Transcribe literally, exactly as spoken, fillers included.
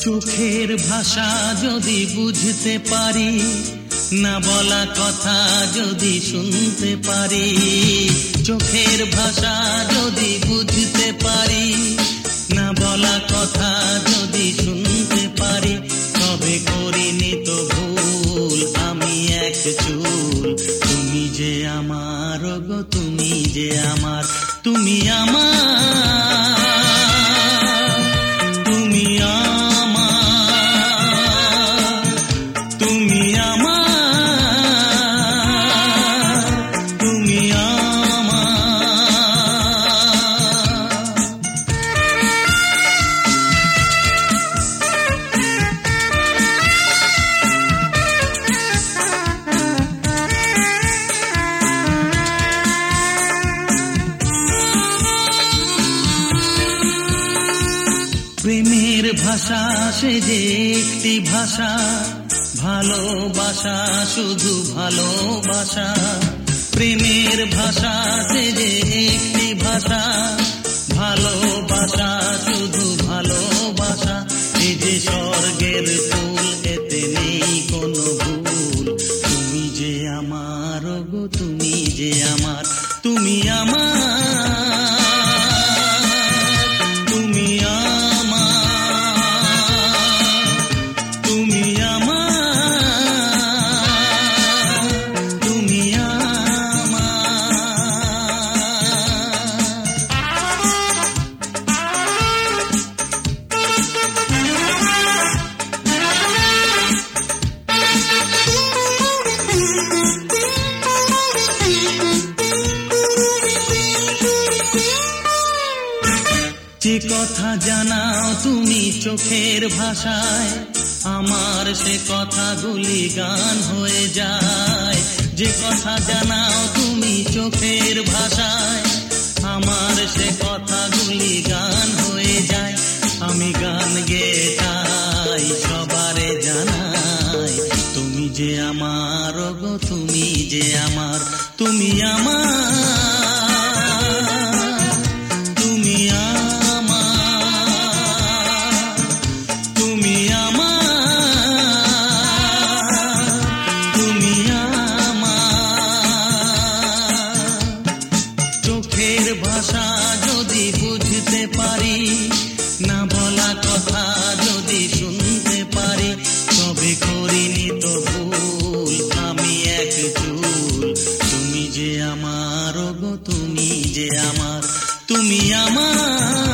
চোখের ভাষা যদি বুঝতে পারি, না বলা কথা যদি শুনতে পারি, চোখের ভাষা যদি বুঝতে পারি, না বলা কথা যদি শুনতে পারি, তবে করিনি তো ভুল আমি এক চুল। তুমি যে আমার গো, তুমি যে আমার, তুমি আমার, তুমি আমার, তুমি আমার, তুমি প্রেমের ভাষা সে যে একটি ভাষা, ভালোবাসা শুধু ভালোবাসা। প্রেমের ভাষা সে যে একটি ভাষা, ভালোবাসা শুধু ভালোবাসা। এই যে স্বর্গের ফুল, এতে নেই কোনো ভুল। তুমি যে আমার গো, তুমি যে আমার, তুমি আমার, তুমি যে কথা জানাও তুমি চোখের ভাষায়, আমার সে কথাগুলি গান হয়ে যায়। যে কথা জানাও তুমি চোখের ভাষায়, আমার সে কথাগুলি গান হয়ে যায়। আমি গান গেয়ে তাই সবারে জানাই, তুমি যে আমার গো, তুমি যে আমার, তুমি আমার, তুমি চোখের ভাষা যদি বুঝতে পারি, না বলা কথা যদি শুনতে পারি, তবে করিনি তো ভুল আমি এক চুল। তুমি যে আমার গো, তুমি যে আমার, তুমি আমার।